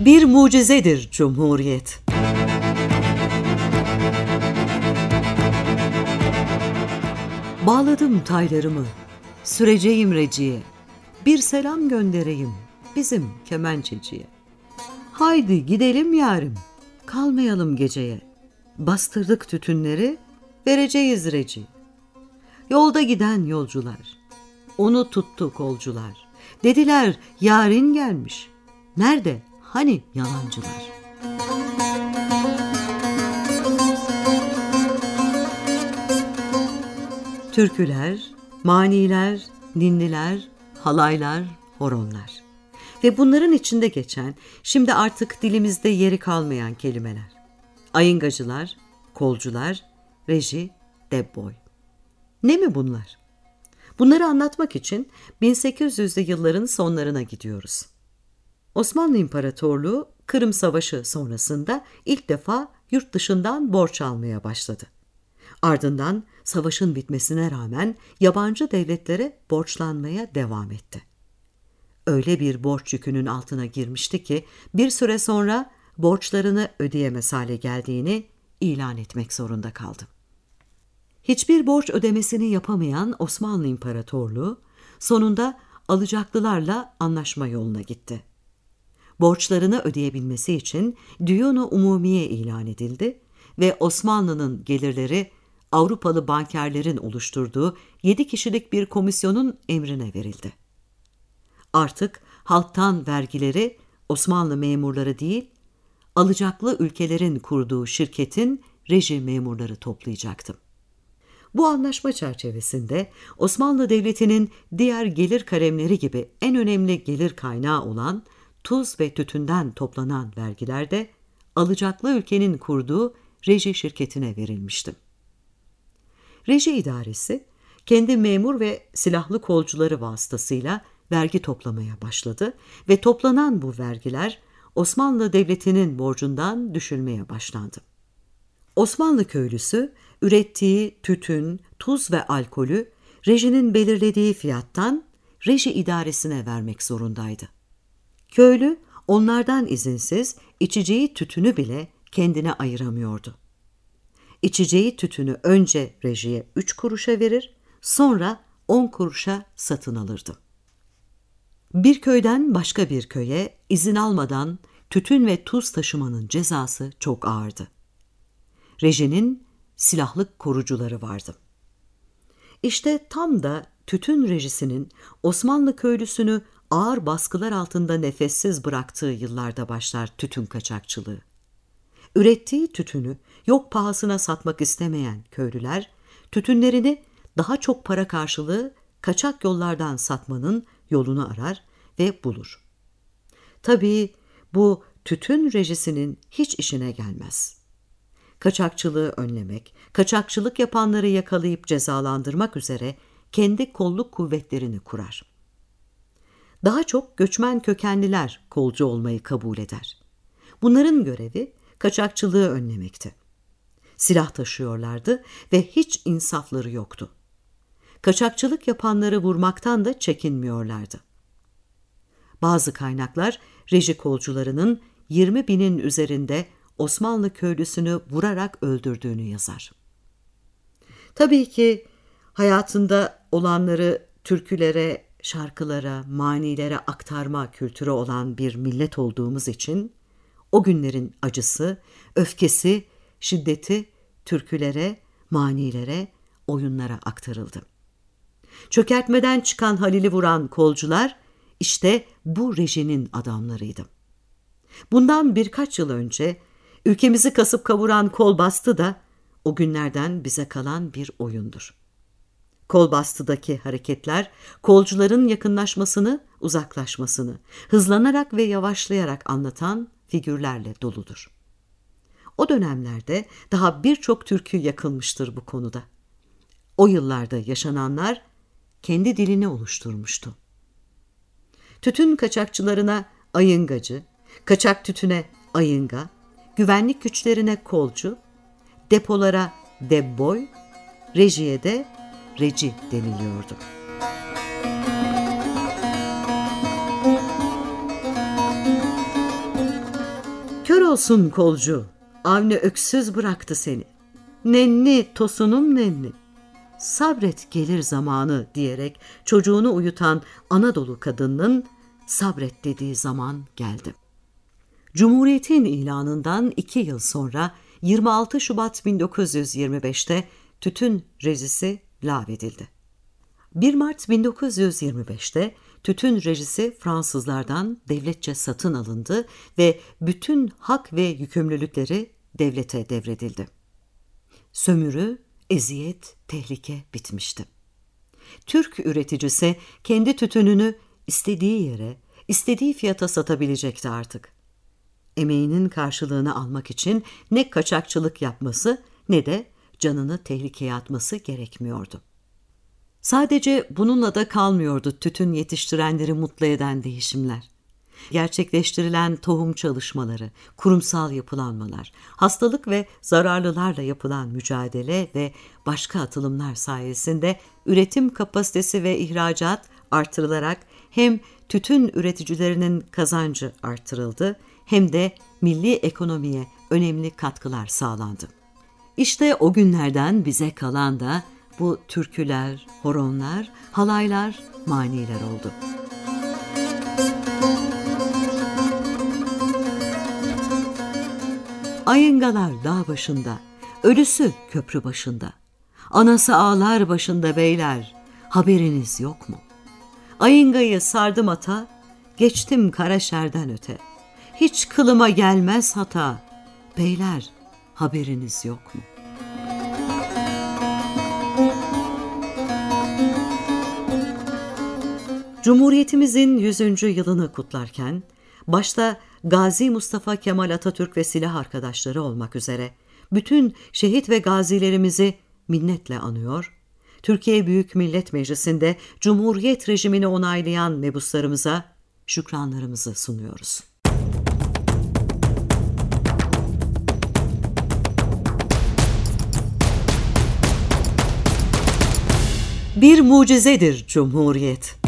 Bir mucizedir Cumhuriyet. Bağladım taylarımı, süreceğim reciye. Bir selam göndereyim bizim kemençeciye. Haydi gidelim yarim, kalmayalım geceye. Bastırdık tütünleri, vereceğiz reci. Yolda giden yolcular, onu tuttu kolcular. Dediler yarin gelmiş. Nerede hani yalancılar? Türküler, maniler, ninniler, halaylar, horonlar. Ve bunların içinde geçen, şimdi artık dilimizde yeri kalmayan kelimeler. Ayıngacılar, kolcular, reji, debboy. Ne mi bunlar? Bunları anlatmak için 1800'lü yılların sonlarına gidiyoruz. Osmanlı İmparatorluğu Kırım Savaşı sonrasında ilk defa yurt dışından borç almaya başladı. Ardından savaşın bitmesine rağmen yabancı devletlere borçlanmaya devam etti. Öyle bir borç yükünün altına girmişti ki bir süre sonra borçlarını ödeyemez hale geldiğini ilan etmek zorunda kaldı. Hiçbir borç ödemesini yapamayan Osmanlı İmparatorluğu sonunda alacaklılarla anlaşma yoluna gitti. Borçlarını ödeyebilmesi için Düyun-u Umumiye ilan edildi ve Osmanlı'nın gelirleri Avrupalı bankerlerin oluşturduğu 7 kişilik bir komisyonun emrine verildi. Artık halktan vergileri Osmanlı memurları değil, alacaklı ülkelerin kurduğu şirketin reji memurları toplayacaktı. Bu anlaşma çerçevesinde Osmanlı Devleti'nin diğer gelir kalemleri gibi en önemli gelir kaynağı olan tuz ve tütünden toplanan vergiler de alacaklı ülkenin kurduğu reji şirketine verilmişti. Reji idaresi kendi memur ve silahlı kolcuları vasıtasıyla vergi toplamaya başladı ve toplanan bu vergiler Osmanlı Devleti'nin borcundan düşülmeye başlandı. Osmanlı köylüsü ürettiği tütün, tuz ve alkolü rejinin belirlediği fiyattan reji idaresine vermek zorundaydı. Köylü onlardan izinsiz içeceği tütünü bile kendine ayıramıyordu. İçeceği tütünü önce rejiye 3 kuruşa verir, sonra 10 kuruşa satın alırdı. Bir köyden başka bir köye izin almadan tütün ve tuz taşımanın cezası çok ağırdı. Rejinin silahlı korucuları vardı. İşte tam da tütün rejisinin Osmanlı köylüsünü ağır baskılar altında nefessiz bıraktığı yıllarda başlar tütün kaçakçılığı. Ürettiği tütünü yok pahasına satmak istemeyen köylüler, tütünlerini daha çok para karşılığı kaçak yollardan satmanın yolunu arar ve bulur. Tabii bu tütün rejisinin hiç işine gelmez. Kaçakçılığı önlemek, kaçakçılık yapanları yakalayıp cezalandırmak üzere kendi kolluk kuvvetlerini kurar. Daha çok göçmen kökenliler kolcu olmayı kabul eder. Bunların görevi kaçakçılığı önlemekti. Silah taşıyorlardı ve hiç insafları yoktu. Kaçakçılık yapanları vurmaktan da çekinmiyorlardı. Bazı kaynaklar reji kolcularının 20.000'in üzerinde Osmanlı köylüsünü vurarak öldürdüğünü yazar. Tabii ki hayatında olanları türkülere, şarkılara, manilere aktarma kültürü olan bir millet olduğumuz için o günlerin acısı, öfkesi, şiddeti türkülere, manilere, oyunlara aktarıldı. Çökertmeden çıkan Halil'i vuran kolcular işte bu rejinin adamlarıydı. Bundan birkaç yıl önce ülkemizi kasıp kavuran Kolbastı da o günlerden bize kalan bir oyundur. Kolbastı'daki hareketler kolcuların yakınlaşmasını, uzaklaşmasını, hızlanarak ve yavaşlayarak anlatan figürlerle doludur. O dönemlerde daha birçok türkü yakılmıştır bu konuda. O yıllarda yaşananlar kendi dilini oluşturmuştu. Tütün kaçakçılarına ayıngacı, kaçak tütüne ayınga, güvenlik güçlerine kolcu, depolara debboy, rejiye de reci deniliyordu. olsun kolcu, Avni öksüz bıraktı seni. Nenni tosunum nenni. Sabret gelir zamanı diyerek çocuğunu uyutan Anadolu kadınının sabret dediği zaman geldi. Cumhuriyetin ilanından 2 yıl sonra 26 Şubat 1925'te tütün rejisi lağvedildi. 1 Mart 1925'te tütün rejisi Fransızlardan devletçe satın alındı ve bütün hak ve yükümlülükleri devlete devredildi. Sömürü, eziyet, tehlike bitmişti. Türk üreticisi kendi tütününü istediği yere, istediği fiyata satabilecekti artık. Emeğinin karşılığını almak için ne kaçakçılık yapması ne de canını tehlikeye atması gerekmiyordu. Sadece bununla da kalmıyordu tütün yetiştirenleri mutlu eden değişimler. Gerçekleştirilen tohum çalışmaları, kurumsal yapılanmalar, hastalık ve zararlılarla yapılan mücadele ve başka atılımlar sayesinde üretim kapasitesi ve ihracat artırılarak hem tütün üreticilerinin kazancı artırıldı hem de milli ekonomiye önemli katkılar sağlandı. İşte o günlerden bize kalan da bu türküler, horonlar, halaylar, maniler oldu. Ayıngalar dağ başında, ölüsü köprü başında. Anası ağlar başında beyler, haberiniz yok mu? Ayıngayı sardım ata, geçtim Karaşer'den öte. Hiç kılıma gelmez hata, beyler haberiniz yok mu? Cumhuriyetimizin 100. yılını kutlarken, başta Gazi Mustafa Kemal Atatürk ve silah arkadaşları olmak üzere bütün şehit ve gazilerimizi minnetle anıyor, Türkiye Büyük Millet Meclisi'nde Cumhuriyet rejimini onaylayan mebuslarımıza şükranlarımızı sunuyoruz. Bir mucizedir Cumhuriyet.